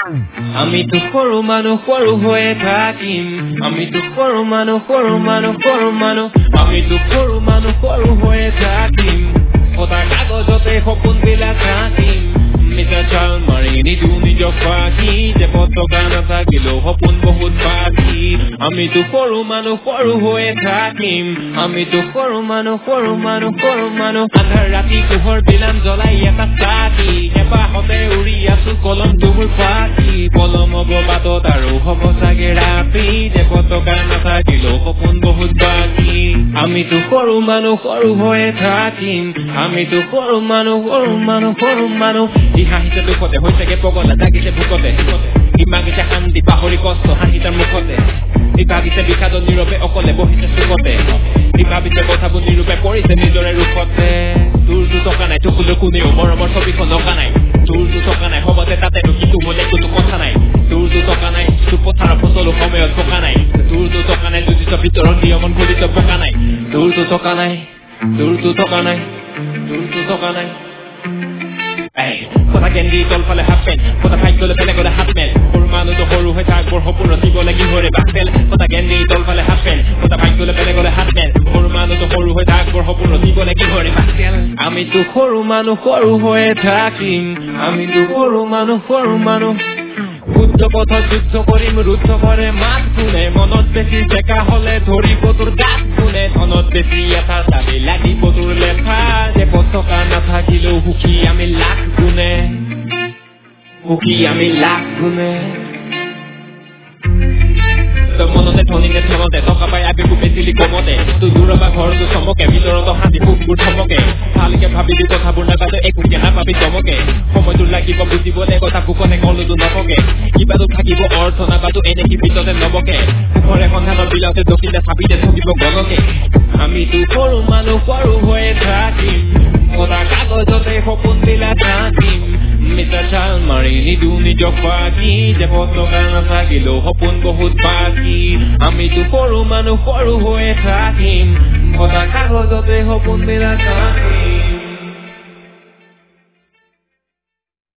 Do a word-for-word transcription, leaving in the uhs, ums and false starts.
আমি তো সৰু মানুহ সৰু হৈয়ে থাকিম আমি তো সৰু মানুহ সৰু মানুহ সৰু মানুহ আমি তো সৰু মানুহ সৰু হৈয়ে থাকিম সদা কাগজতে সপোন বিলাক ৰাখিম মিছা চাল মাৰি নিদু নিজক ফাঁকি যে পতকা নাথাকিলেও সপোন বহুত বাকী আমি তো সৰু মানুহ সৰু হৈয়ে থাকিম আমি তো সৰু মানুহ সৰু মানুহ সৰু মানুহ আন্ধাৰ ৰাতি পোহৰ বিলাম জ্বলাই এটা চাকি এপাহতে উৰি আছো কলম তুমুৰ পাখি কলম হ'ব বাটত আৰু হ'ব চাগে ৰাতি যে পতকা নাথাকিলেও সপোন বহুত বাকী আমি তো সৰু মানুহ সৰু হৈয়ে থাকিম আমি তো সৰু মানুহ সৰু মানুহ সৰু মানুহ হাঁহিছে দুখতে হৈছেগে পগলা জাগিছে ভোকতে ইমাগিছে শান্তি পাহৰি কষ্ট হাঁহি তাৰ মুখতে ইভাগিছে বিষাদ নীৰৱে অকলে বহিছে চুকতে ইভাবিছে কথাবোৰ নিৰূপে পৰিছে নিজৰে ৰূপতে তোৰতো টকা নাই চকুলৈ কোনেও মৰমৰ ছবিখন অঁকা নাই তোৰতো টকা নাই হবতে তাতে কিন্তু মনে কোনো কথা নাই তোৰতো টকা নাই তোৰ পথাৰৰ ফচলো সময়ত পকা নাই তোৰতো টকা নাই যুজিত ভিতৰত নিয়মন গলিত পকা নাই তোৰতো টকা নাই তোৰতো টকা নাই তোৰতো টকা নাই কথা কেন্দ্ৰি তলফালে হাত পেন কথা ভাগ্যলৈ বেলেগলে হাত মেল সৰু মানুহটো সৰু হৈ থাক বৰ সপোন ৰচিব লাগি হৰে বাকপেল কথা কেন্দ্ৰি তলফালে হাত পেন কথা ভাগ্যলৈ বেলেগলে হাত মেল সৰু মানুহটো সৰু হৈ থাক বৰ সপোন ৰচিব লাগি হৰে বাকপেল আমিতো সৰু মানুহ সৰু হৈয়ে থাকিম আমিতো সৰু মানুহ সৰু মানুহ শুদ্ধ পথত যুদ্ধ কৰিম ৰুদ্ধ কৰে মাত কোনে মনত বেছি জেকা হলে ধৰিব তোৰ গাত কোনে ধনত বেছি এটা দাবী লাগিব তোৰ লেখা যে পতকা নাথাকিলেও সুখী আমি লাখ গুণে সুখী আমি লাখ গুণে তোৰ মনতে ধনীনে ধনতে টকা পাই আবেগো বেছিলি কমতে তোৰ দূৰৰ পৰা ঘৰটো চমকে ভিতৰত শান্তি সুখবোৰ থমকে ভালকে ভাবিবি কথাবোৰ নাপাতে একো নাপাবি চমকে সময়টো লাগিব বুজিবলে কথা ফুকনে কলোতো নককে কিবাটো থাকিব অৰ্থ নাপাতো এনে কি ভিতৰতে নবকে ঘৰে সন্ধানৰ বিলাতে দক্ষিণে চাবিতে থাকিব গণকে আমিতো সৰু মানুহ সৰু হৈয়ে থাকিম সদা কাগজতে সপোন বিলাক ৰাখিম মিছা চাল মাৰি নিদু নিজক ফাঁকি যে পতকা নাথাকিলেও সপোন বহুত বাকী আমিতো সৰু মানুহ সৰু হৈয়ে থাকিম সদা কাগজতে সপোন বিলাক ৰাখিম